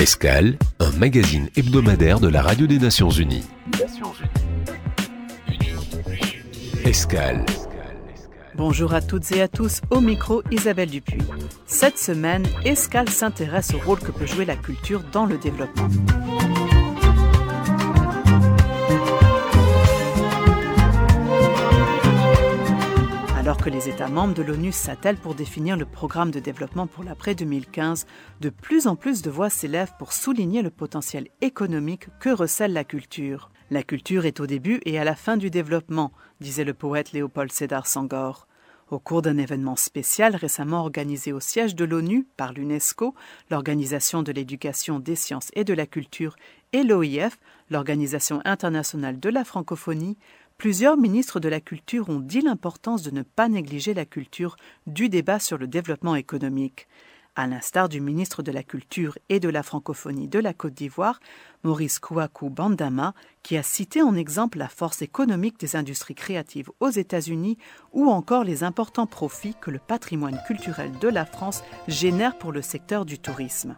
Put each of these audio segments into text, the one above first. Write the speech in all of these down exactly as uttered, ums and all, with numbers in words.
Escale, un magazine hebdomadaire de la Radio des Nations Unies. Escale. Bonjour à toutes et à tous, au micro Isabelle Dupuis. Cette semaine, Escale s'intéresse au rôle que peut jouer la culture dans le développement. Alors que les États membres de l'ONU s'attellent pour définir le programme de développement pour l'après deux mille quinze, de plus en plus de voix s'élèvent pour souligner le potentiel économique que recèle la culture. La culture est au début et à la fin du développement, disait le poète Léopold Sédar Senghor. Au cours d'un événement spécial récemment organisé au siège de l'ONU par l'UNESCO, l'Organisation de l'éducation, des sciences et de la culture, et l'O I F, l'Organisation internationale de la francophonie, plusieurs ministres de la culture ont dit l'importance de ne pas négliger la culture du débat sur le développement économique. À l'instar du ministre de la Culture et de la Francophonie de la Côte d'Ivoire, Maurice Kouakou Bandama, qui a cité en exemple la force économique des industries créatives aux États-Unis ou encore les importants profits que le patrimoine culturel de la France génère pour le secteur du tourisme.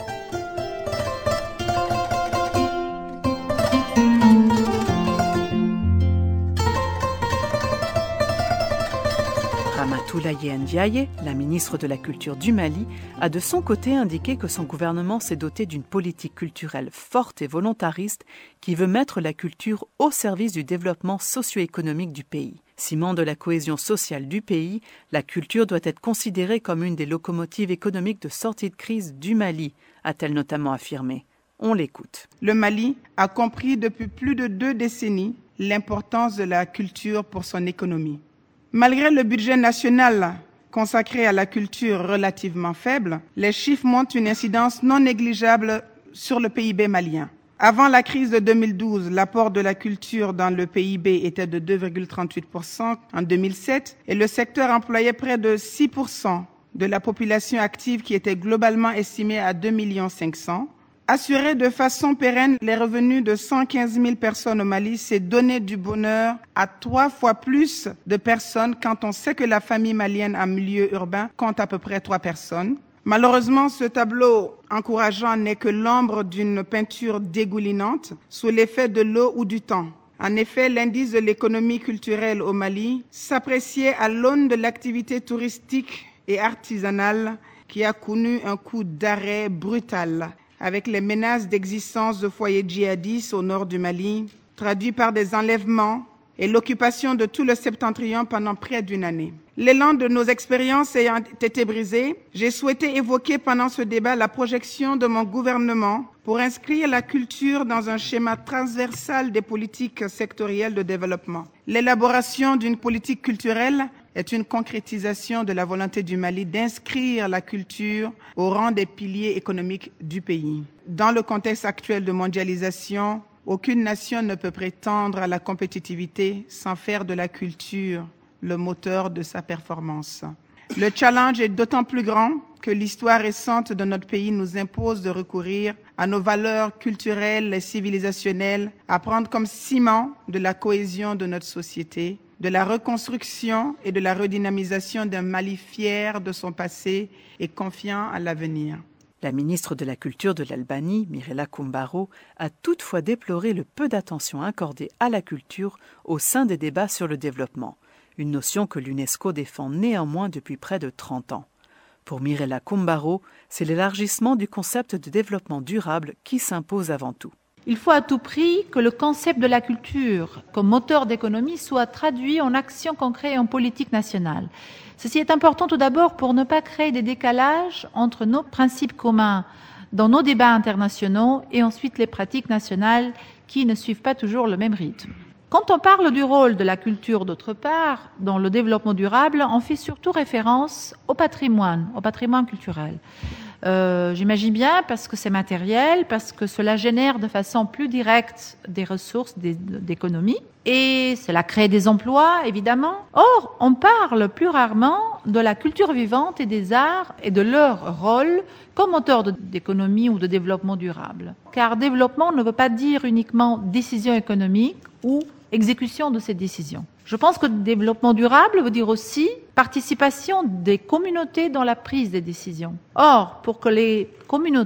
Ramatoulaye Ndiaye, la ministre de la Culture du Mali, a de son côté indiqué que son gouvernement s'est doté d'une politique culturelle forte et volontariste qui veut mettre la culture au service du développement socio-économique du pays. Ciment de la cohésion sociale du pays, la culture doit être considérée comme une des locomotives économiques de sortie de crise du Mali, a-t-elle notamment affirmé. On l'écoute. Le Mali a compris depuis plus de deux décennies l'importance de la culture pour son économie. Malgré le budget national consacré à la culture relativement faible, les chiffres montrent une incidence non négligeable sur le P I B malien. Avant la crise de deux mille douze, l'apport de la culture dans le P I B était de deux virgule trente-huit pour cent en deux mille sept et le secteur employait près de six pour cent de la population active qui était globalement estimée à deux virgule cinq millions. Assurer de façon pérenne les revenus de cent quinze mille personnes au Mali, c'est donner du bonheur à trois fois plus de personnes quand on sait que la famille malienne en milieu urbain compte à peu près trois personnes. Malheureusement, ce tableau encourageant n'est que l'ombre d'une peinture dégoulinante sous l'effet de l'eau ou du temps. En effet, l'indice de l'économie culturelle au Mali s'appréciait à l'aune de l'activité touristique et artisanale qui a connu un coup d'arrêt brutal, avec les menaces d'existence de foyers djihadistes au nord du Mali, traduits par des enlèvements et l'occupation de tout le septentrion pendant près d'une année. L'élan de nos expériences ayant été brisé, j'ai souhaité évoquer pendant ce débat la projection de mon gouvernement pour inscrire la culture dans un schéma transversal des politiques sectorielles de développement. L'élaboration d'une politique culturelle est une concrétisation de la volonté du Mali d'inscrire la culture au rang des piliers économiques du pays. Dans le contexte actuel de mondialisation, aucune nation ne peut prétendre à la compétitivité sans faire de la culture le moteur de sa performance. Le challenge est d'autant plus grand que l'histoire récente de notre pays nous impose de recourir à nos valeurs culturelles et civilisationnelles, à prendre comme ciment de la cohésion de notre société, de la reconstruction et de la redynamisation d'un Mali fier de son passé et confiant à l'avenir. La ministre de la Culture de l'Albanie, Mirella Kumbaro, a toutefois déploré le peu d'attention accordée à la culture au sein des débats sur le développement, une notion que l'UNESCO défend néanmoins depuis près de trente ans. Pour Mirella Kumbaro, c'est l'élargissement du concept de développement durable qui s'impose avant tout. Il faut à tout prix que le concept de la culture comme moteur d'économie soit traduit en actions concrètes et en politique nationale. Ceci est important tout d'abord pour ne pas créer des décalages entre nos principes communs dans nos débats internationaux et ensuite les pratiques nationales qui ne suivent pas toujours le même rythme. Quand on parle du rôle de la culture d'autre part, dans le développement durable, on fait surtout référence au patrimoine, au patrimoine culturel. Euh, j'imagine bien parce que c'est matériel, parce que cela génère de façon plus directe des ressources d'économie et cela crée des emplois, évidemment. Or, on parle plus rarement de la culture vivante et des arts et de leur rôle comme moteur d'économie ou de développement durable. Car développement ne veut pas dire uniquement décision économique ou exécution de ces décisions. Je pense que le développement durable veut dire aussi participation des communautés dans la prise des décisions. Or, pour que les communautés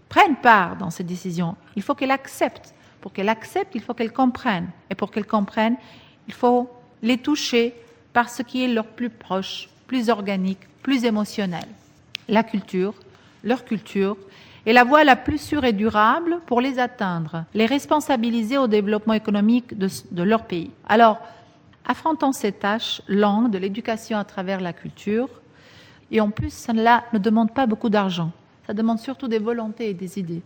prenne part dans ces décisions. Il faut qu'elle accepte. Pour qu'elle accepte, il faut qu'elle comprenne. Et pour qu'elle comprenne, il faut les toucher par ce qui est leur plus proche, plus organique, plus émotionnel. La culture, leur culture, est la voie la plus sûre et durable pour les atteindre, les responsabiliser au développement économique de, de leur pays. Alors, affrontons cette tâche longue de l'éducation à travers la culture, et en plus, cela ne demande pas beaucoup d'argent. Ça demande surtout des volontés et des idées.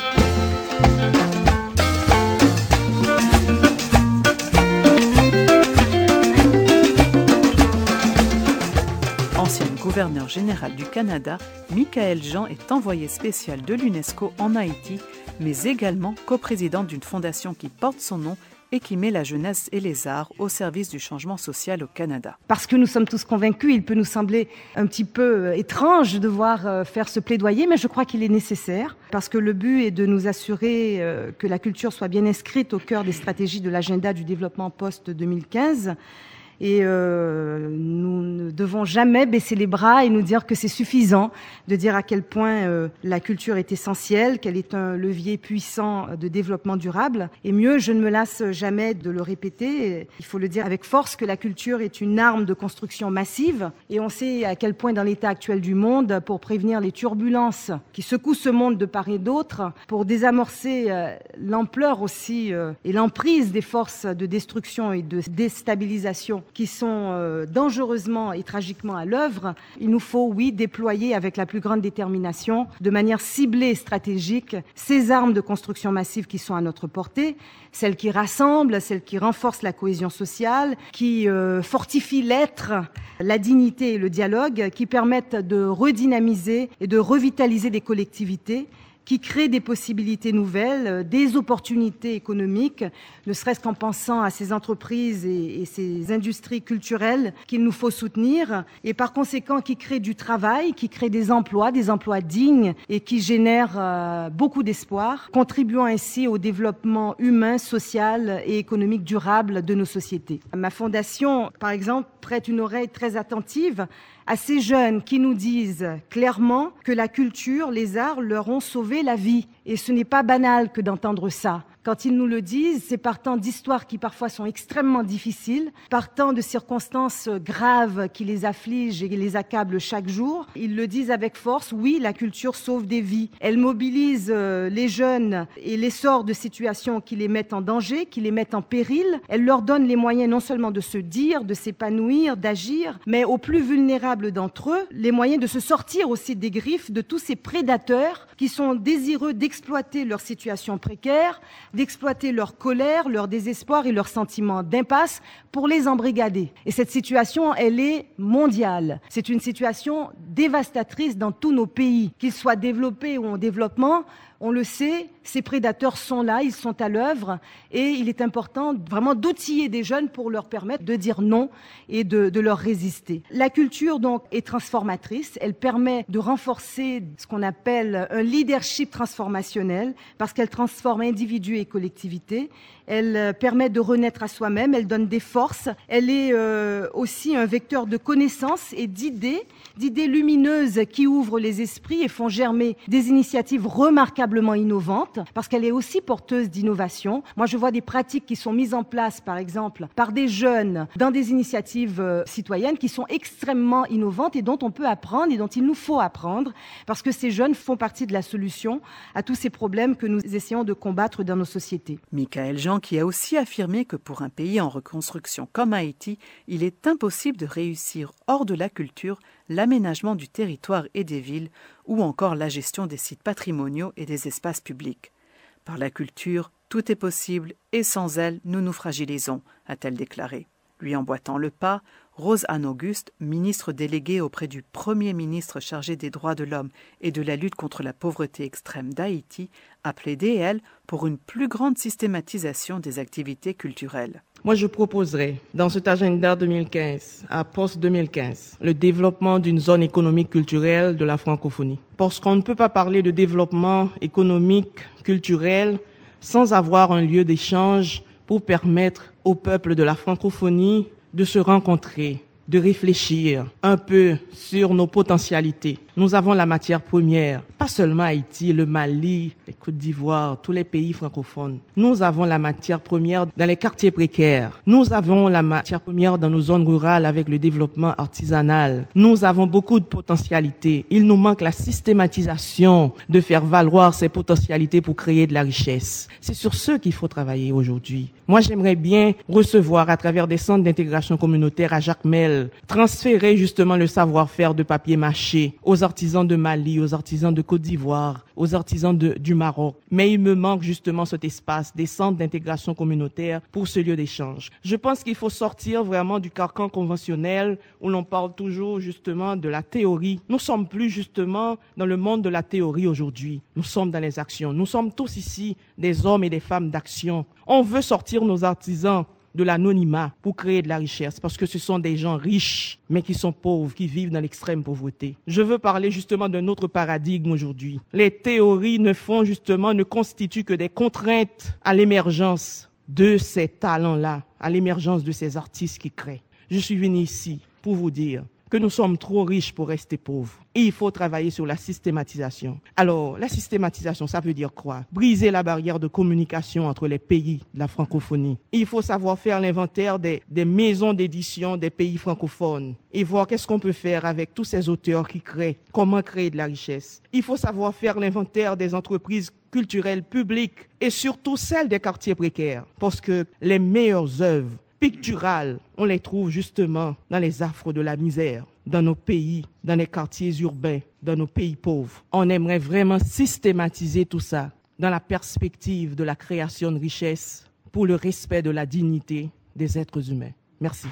Ancien gouverneur général du Canada, Michaël Jean est envoyé spécial de l'UNESCO en Haïti, mais également coprésident d'une fondation qui porte son nom et qui met la jeunesse et les arts au service du changement social au Canada. Parce que nous sommes tous convaincus, il peut nous sembler un petit peu étrange de devoir faire ce plaidoyer, mais je crois qu'il est nécessaire, parce que le but est de nous assurer que la culture soit bien inscrite au cœur des stratégies de l'agenda du développement post-deux mille quinze. Et euh, nous ne devons jamais baisser les bras et nous dire que c'est suffisant de dire à quel point euh, la culture est essentielle, qu'elle est un levier puissant de développement durable. Et mieux, je ne me lasse jamais de le répéter. Il faut le dire avec force que la culture est une arme de construction massive. Et on sait à quel point dans l'état actuel du monde, pour prévenir les turbulences qui secouent ce monde de part et d'autre, pour désamorcer euh, l'ampleur aussi euh, et l'emprise des forces de destruction et de déstabilisation qui sont euh, dangereusement et tragiquement à l'œuvre, il nous faut, oui, déployer avec la plus grande détermination, de manière ciblée et stratégique, ces armes de construction massive qui sont à notre portée, celles qui rassemblent, celles qui renforcent la cohésion sociale, qui euh, fortifient l'être, la dignité et le dialogue, qui permettent de redynamiser et de revitaliser des collectivités, qui crée des possibilités nouvelles, des opportunités économiques, ne serait-ce qu'en pensant à ces entreprises et, et ces industries culturelles qu'il nous faut soutenir, et par conséquent qui créent du travail, qui créent des emplois, des emplois dignes et qui génèrent euh, beaucoup d'espoir, contribuant ainsi au développement humain, social et économique durable de nos sociétés. Ma fondation, par exemple, prête une oreille très attentive à ces jeunes qui nous disent clairement que la culture, les arts leur ont sauvé la vie. Et ce n'est pas banal que d'entendre ça. Quand ils nous le disent, c'est partant d'histoires qui parfois sont extrêmement difficiles, partant de circonstances graves qui les affligent et les accablent chaque jour. Ils le disent avec force, oui, la culture sauve des vies. Elle mobilise les jeunes et les sort de situations qui les mettent en danger, qui les mettent en péril. Elle leur donne les moyens non seulement de se dire, de s'épanouir, d'agir, mais aux plus vulnérables d'entre eux, les moyens de se sortir aussi des griffes de tous ces prédateurs qui sont désireux d'exploiter leur situation précaire, d'exploiter leur colère, leur désespoir et leur sentiment d'impasse pour les embrigader. Et cette situation, elle est mondiale. C'est une situation dévastatrice dans tous nos pays, qu'ils soient développés ou en développement. On le sait, ces prédateurs sont là, ils sont à l'œuvre et il est important vraiment d'outiller des jeunes pour leur permettre de dire non et de, de leur résister. La culture donc est transformatrice, elle permet de renforcer ce qu'on appelle un leadership transformationnel parce qu'elle transforme individus et collectivités. Elle permet de renaître à soi-même, elle donne des forces, elle est euh, aussi un vecteur de connaissances et d'idées, d'idées lumineuses qui ouvrent les esprits et font germer des initiatives remarquablement innovantes, parce qu'elle est aussi porteuse d'innovation. Moi, je vois des pratiques qui sont mises en place, par exemple, par des jeunes dans des initiatives euh, citoyennes qui sont extrêmement innovantes et dont on peut apprendre et dont il nous faut apprendre, parce que ces jeunes font partie de la solution à tous ces problèmes que nous essayons de combattre dans nos sociétés. Michaël Jean qui a aussi affirmé que pour un pays en reconstruction comme Haïti, il est impossible de réussir hors de la culture l'aménagement du territoire et des villes ou encore la gestion des sites patrimoniaux et des espaces publics. Par la culture, tout est possible et sans elle, nous nous fragilisons, a-t-elle déclaré. Lui emboîtant le pas, Rose Anne Auguste, ministre déléguée auprès du Premier ministre chargé des droits de l'homme et de la lutte contre la pauvreté extrême d'Haïti, a plaidé, elle, pour une plus grande systématisation des activités culturelles. Moi, je proposerais, dans cet agenda deux mille quinze, à post-deux mille quinze, le développement d'une zone économique culturelle de la francophonie. Parce qu'on ne peut pas parler de développement économique, culturel, sans avoir un lieu d'échange pour permettre au peuple de la francophonie de se rencontrer, de réfléchir un peu sur nos potentialités. Nous avons la matière première, pas seulement Haïti, le Mali, les Côte d'Ivoire, tous les pays francophones. Nous avons la matière première dans les quartiers précaires. Nous avons la matière première dans nos zones rurales avec le développement artisanal. Nous avons beaucoup de potentialités. Il nous manque la systématisation de faire valoir ces potentialités pour créer de la richesse. C'est sur ce qu'il faut travailler aujourd'hui. Moi, j'aimerais bien recevoir à travers des centres d'intégration communautaire à Jacmel, transférer justement le savoir-faire de papier mâché aux artisans de Mali, aux artisans de Côte d'Ivoire, aux artisans de, du Maroc. Mais il me manque justement cet espace des centres d'intégration communautaire pour ce lieu d'échange. Je pense qu'il faut sortir vraiment du carcan conventionnel où l'on parle toujours justement de la théorie. Nous sommes plus justement dans le monde de la théorie aujourd'hui. Nous sommes dans les actions. Nous sommes tous ici des hommes et des femmes d'action. On veut sortir nos artisans de l'anonymat pour créer de la richesse, parce que ce sont des gens riches, mais qui sont pauvres, qui vivent dans l'extrême pauvreté. Je veux parler justement d'un autre paradigme aujourd'hui. Les théories ne font justement, ne constituent que des contraintes à l'émergence de ces talents-là, à l'émergence de ces artistes qui créent. Je suis venu ici pour vous dire que nous sommes trop riches pour rester pauvres. Et il faut travailler sur la systématisation. Alors, la systématisation, ça veut dire quoi? Briser la barrière de communication entre les pays de la francophonie. Il faut savoir faire l'inventaire des, des maisons d'édition des pays francophones et voir qu'est-ce qu'on peut faire avec tous ces auteurs qui créent, comment créer de la richesse. Il faut savoir faire l'inventaire des entreprises culturelles publiques et surtout celles des quartiers précaires, parce que les meilleures œuvres picturales, on les trouve justement dans les affres de la misère, dans nos pays, dans les quartiers urbains, dans nos pays pauvres. On aimerait vraiment systématiser tout ça dans la perspective de la création de richesses pour le respect de la dignité des êtres humains. Merci.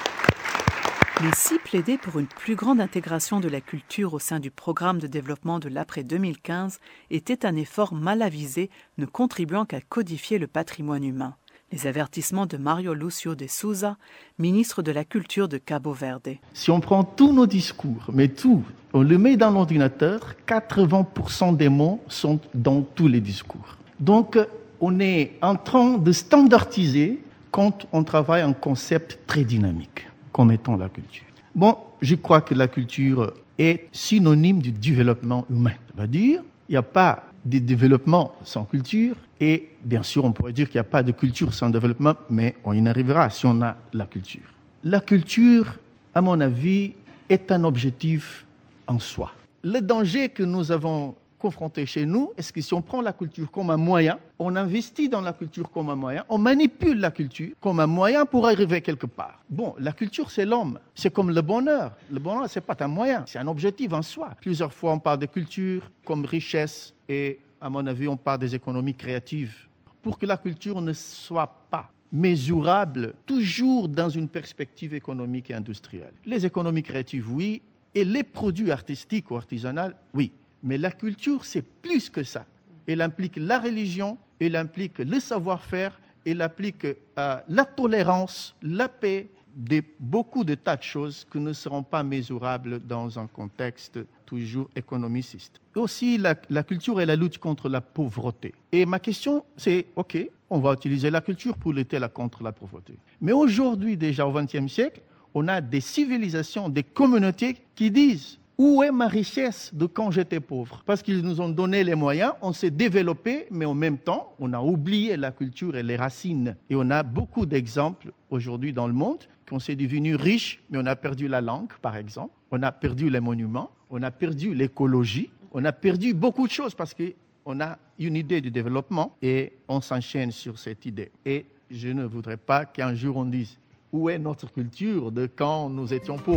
Mais si plaider pour une plus grande intégration de la culture au sein du programme de développement de l'après deux mille quinze était un effort mal avisé, ne contribuant qu'à codifier le patrimoine humain. Les avertissements de Mario Lucio de Souza, ministre de la Culture de Cabo Verde. Si on prend tous nos discours, mais tout, on le met dans l'ordinateur, quatre-vingts pour cent des mots sont dans tous les discours. Donc, on est en train de standardiser quand on travaille un concept très dynamique, comme étant la culture. Bon, je crois que la culture est synonyme du développement humain. Ça veut dire, il n'y a pas de développement sans culture, et bien sûr, on pourrait dire qu'il n'y a pas de culture sans développement, mais on y arrivera si on a la culture. La culture, à mon avis, est un objectif en soi. Le danger que nous avons confronté chez nous, est-ce que si on prend la culture comme un moyen, on investit dans la culture comme un moyen, on manipule la culture comme un moyen pour arriver quelque part. Bon, la culture, c'est l'homme. C'est comme le bonheur. Le bonheur, c'est pas un moyen, c'est un objectif en soi. Plusieurs fois, on parle de culture comme richesse et, à mon avis, on parle des économies créatives. Pour que la culture ne soit pas mesurable, toujours dans une perspective économique et industrielle. Les économies créatives, oui, et les produits artistiques ou artisanaux, oui. Mais la culture, c'est plus que ça. Elle implique la religion, elle implique le savoir-faire, elle implique euh, la tolérance, la paix, des, beaucoup de tas de choses qui ne seront pas mesurables dans un contexte toujours économiciste. Aussi, la, la culture et la lutte contre la pauvreté. Et ma question, c'est, OK, on va utiliser la culture pour lutter contre la pauvreté. Mais aujourd'hui, déjà au vingtième siècle, on a des civilisations, des communautés qui disent « Où est ma richesse de quand j'étais pauvre ?» Parce qu'ils nous ont donné les moyens, on s'est développé, mais en même temps, on a oublié la culture et les racines. Et on a beaucoup d'exemples aujourd'hui dans le monde qu'on s'est devenu riche, mais on a perdu la langue, par exemple. On a perdu les monuments, on a perdu l'écologie, on a perdu beaucoup de choses parce qu'on a une idée du développement et on s'enchaîne sur cette idée. Et je ne voudrais pas qu'un jour on dise « Où est notre culture de quand nous étions pauvres ?»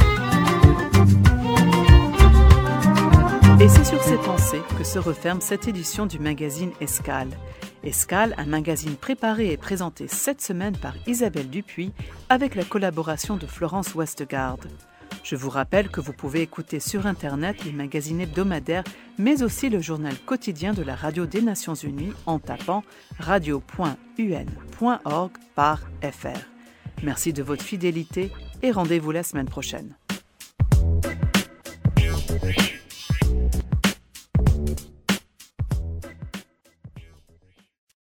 Et c'est sur ces pensées que se referme cette édition du magazine Escale. Escale, un magazine préparé et présenté cette semaine par Isabelle Dupuis avec la collaboration de Florence Westgard. Je vous rappelle que vous pouvez écouter sur Internet les magazines hebdomadaires, mais aussi le journal quotidien de la Radio des Nations Unies en tapant radio point u n point org par F R. Merci de votre fidélité et rendez-vous la semaine prochaine.